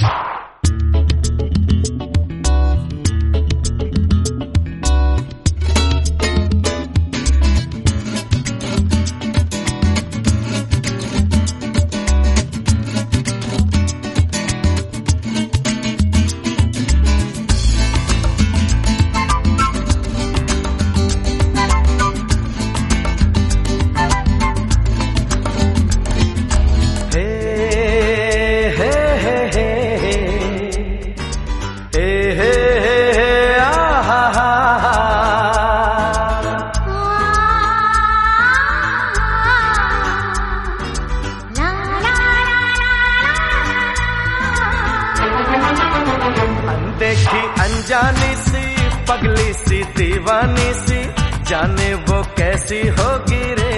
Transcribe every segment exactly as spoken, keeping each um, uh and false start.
देखी अनजानी सी पगली सी दीवानी सी, जाने वो कैसी होगी रे।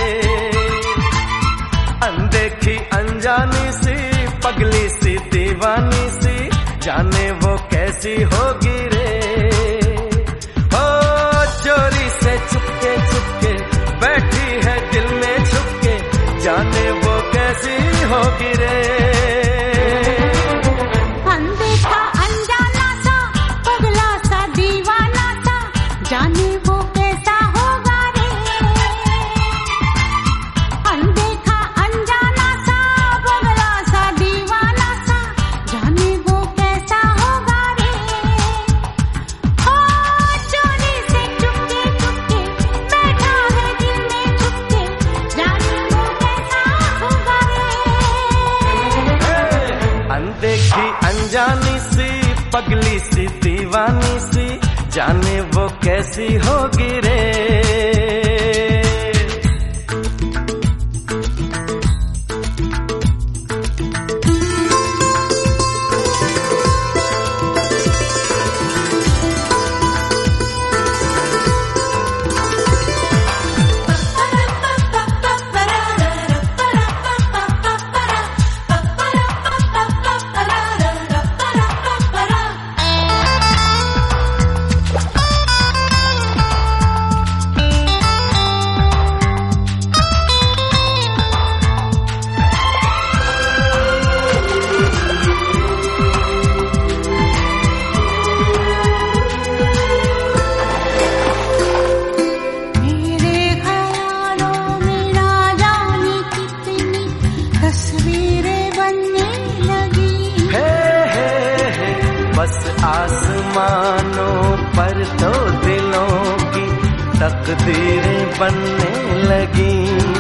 अनदेखी अनजानी सी पगली सी दीवानी सी, जाने वो कैसी होगी रे। ओ चोरी से चुपके चुपके बैठी है दिल में छुपके, जाने वो कैसी होगी रे। जाने वो कैसा होगा रे। अनदेखा अनजाना सा बगला सा दीवाना सा, जाने वो कैसा होगा रे। ओ चोरी से चुपके चुपके बैठा है दिल में छुपके, जाने वो कैसा होगा रे। अनदेखी अनजानी सी पगली सी दीवानी सी, जाने वो कैसी होगी रे। बस आसमानों पर तो दिलों की तकदीरें बनने लगी।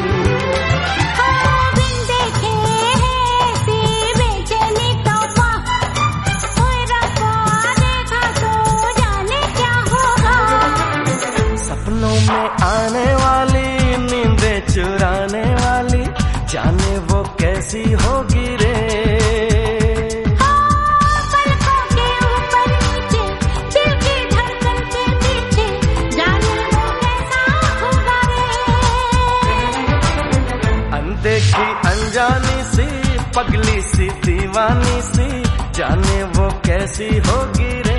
बिन देखे ऐसी बेचैनी तौबा, कोई रब्बा देखा तो जाने क्या होगा। सपनों में आने वाली नींदें चुराने वाली, जाने वो कैसी होगी रे। देखी अनजानी सी पगली सी दीवानी सी, जाने वो कैसी होगी रे।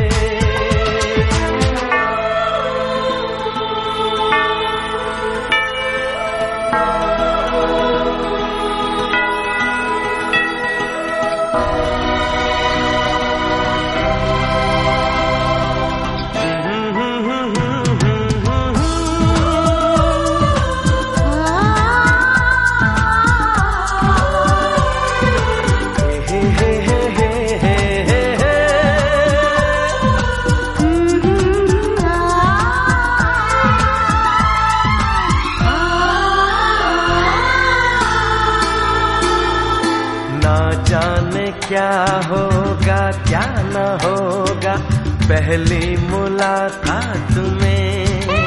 जाने क्या होगा क्या न होगा पहली मुलाकात में।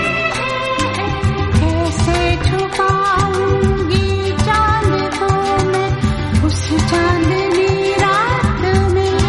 कैसे छुपाऊंगी जान को मैं उस चांदनी रात में।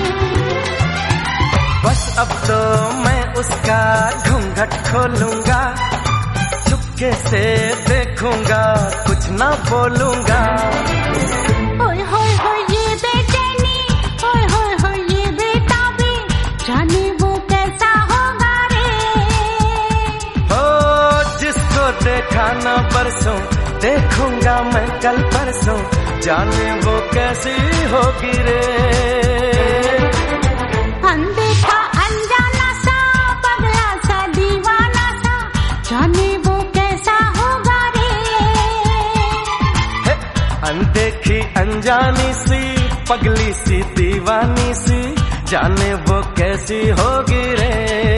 बस अब तो मैं उसका घूंघट खोलूंगा, चुपके से देखूंगा कुछ न बोलूंगा। ओए होए होए ये बेचैनी, ओए होए होए ये बेताबी, जाने वो कैसा होगा रे। हो जिसको देखा ना परसों देखूंगा मैं कल परसों, जाने वो कैसी होगी रे। पगली सी दीवानी सी, जाने वो कैसी होगी रे।